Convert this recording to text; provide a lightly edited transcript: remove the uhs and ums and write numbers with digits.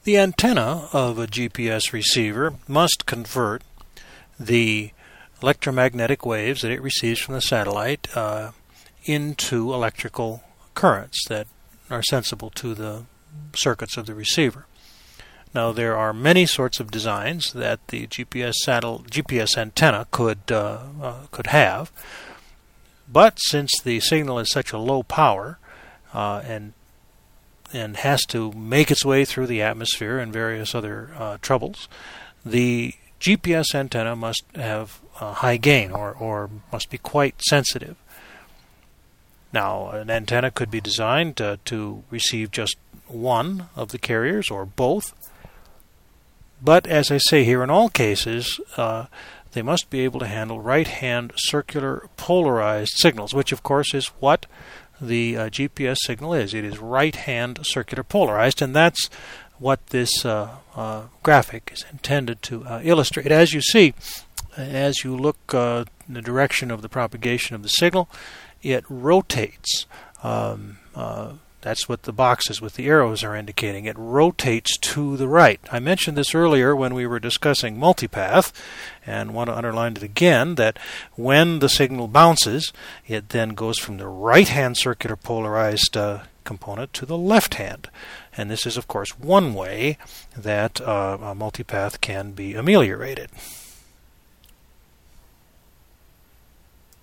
The antenna of a GPS receiver must convert the electromagnetic waves that it receives from the satellite into electrical currents that are sensible to the circuits of the receiver. Now, there are many sorts of designs that the GPS antenna could have, but since the signal is such a low power and has to make its way through the atmosphere and various other troubles, the GPS antenna must have high gain or must be quite sensitive. Now, an antenna could be designed to receive just one of the carriers or both. But as I say here, in all cases, they must be able to handle right-hand circular polarized signals, which of course is what the GPS signal is. It is right-hand circular polarized, and that's what this graphic is intended to illustrate. As you see, as you look in the direction of the propagation of the signal, it rotates. That's what the boxes with the arrows are indicating. It rotates to the right. I mentioned this earlier when we were discussing multipath, and want to underline it again, that when the signal bounces, it then goes from the right-hand circular polarized component to the left-hand. And this is, of course, one way that a multipath can be ameliorated.